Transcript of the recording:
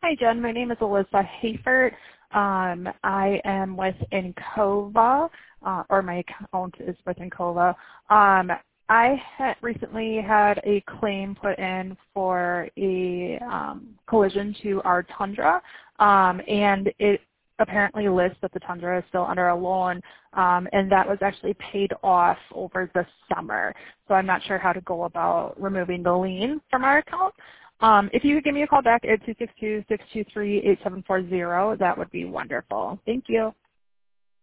Hi, Jen. My name is Alyssa Hayfert. I am with Encova, or my account is with Encova. I recently had a claim put in for a collision to our Tundra, and it apparently lists that the Tundra is still under a loan, and that was actually paid off over the summer. So I'm not sure how to go about removing the lien from our account. If you could give me a call back at 262-623-8740, that would be wonderful. Thank you.